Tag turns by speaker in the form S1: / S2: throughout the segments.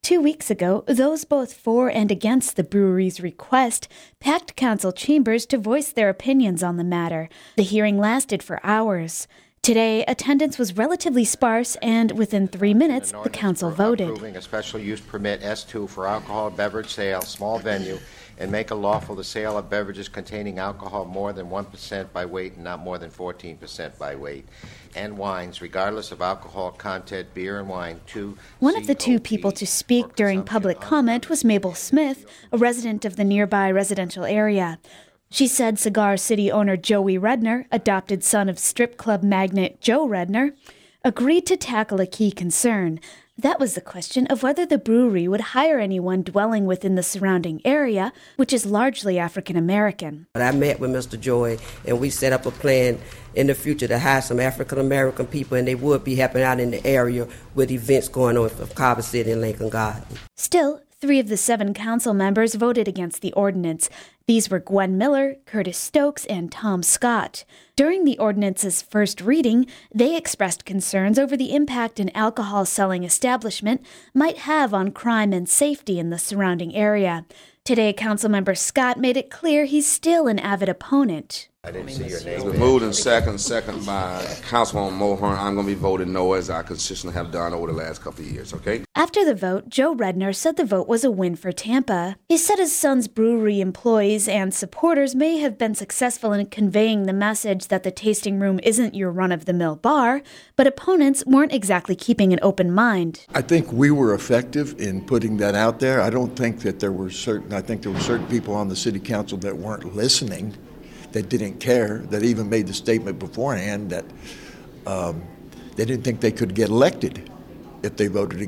S1: 2 weeks ago, those both for and against the brewery's request packed council chambers to voice their opinions on the matter. The hearing lasted for hours. Today, attendance was relatively sparse, and within 3 minutes, the council voted.
S2: Approving a special use permit S2 for alcohol beverage sale, small venue, and make it lawful the sale of beverages containing alcohol more than 1% by weight and not more than 14% by weight, and wines, regardless of alcohol content, beer and wine.
S1: One of the two people to speak during public comment was Mabel Smith, a resident of the nearby residential area. She said Cigar City owner Joey Redner, adopted son of strip club magnate Joe Redner, agreed to tackle a key concern. That was the question of whether the brewery would hire anyone dwelling within the surrounding area, which is largely African American.
S3: I met with Mr. Joy, and we set up a plan in the future to hire some African American people, and they would be helping out in the area with events going on for Carver City and Lincoln Garden.
S1: Still, 3 of the 7 council members voted against the ordinance. These were Gwen Miller, Curtis Stokes, and Tom Scott. During the ordinance's first reading, they expressed concerns over the impact an alcohol selling establishment might have on crime and safety in the surrounding area. Today, Councilmember Scott made it clear he's still an avid opponent.
S2: I didn't see your name.
S4: It's been moved in second by Councilwoman Mulhern. I'm going to be voting no, as I consistently have done over the last couple of years, okay?
S1: After the vote, Joe Redner said the vote was a win for Tampa. He said his son's brewery employees and supporters may have been successful in conveying the message that the tasting room isn't your run-of-the-mill bar, but opponents weren't exactly keeping an open mind.
S5: I think we were effective in putting that out there. I don't think that there were certain people on the city council that weren't listening, that didn't care, that even made the statement beforehand that they didn't think they could get elected if they voted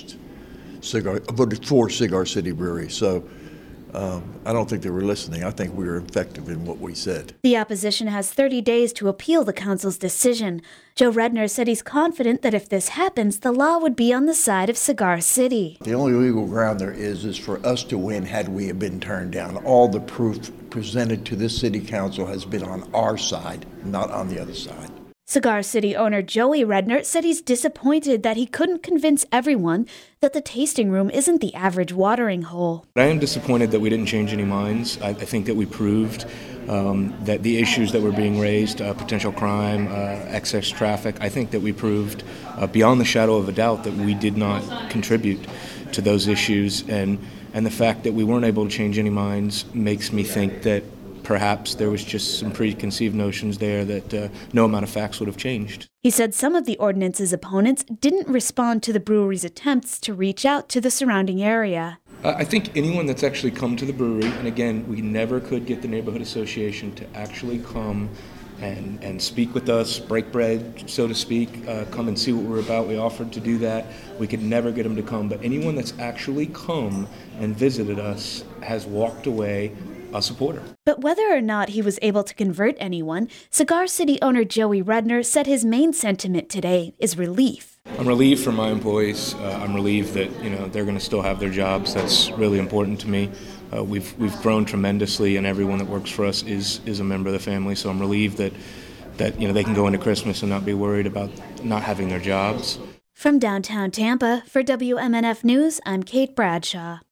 S5: for Cigar City Brewery. So I don't think they were listening. I think we were effective in what we said.
S1: The opposition has 30 days to appeal the council's decision. Joe Redner said he's confident that if this happens, the law would be on the side of Cigar City.
S5: The only legal ground there is for us to win had we have been turned down. All the proof presented to this city council has been on our side, not on the other side.
S1: Cigar City owner Joey Redner said he's disappointed that he couldn't convince everyone that the tasting room isn't the average watering hole.
S6: I am disappointed that we didn't change any minds. I think that we proved that the issues that were being raised, potential crime, excess traffic, I think that we proved beyond the shadow of a doubt that we did not contribute to those issues. And the fact that we weren't able to change any minds makes me think that perhaps there was just some preconceived notions there that no amount of facts would have changed.
S1: He said some of the ordinance's opponents didn't respond to the brewery's attempts to reach out to the surrounding area.
S6: I think anyone that's actually come to the brewery, and again, we never could get the neighborhood association to actually come and speak with us, break bread, so to speak, come and see what we're about. We offered to do that. We could never get them to come, but anyone that's actually come and visited us has walked away a supporter.
S1: But whether or not he was able to convert anyone, Cigar City owner Joey Redner said his main sentiment today is relief.
S6: I'm relieved for my employees. I'm relieved that they're going to still have their jobs. That's really important to me. We've grown tremendously, and everyone that works for us is a member of the family. So I'm relieved that they can go into Christmas and not be worried about not having their jobs.
S1: From downtown Tampa, for WMNF News, I'm Kate Bradshaw.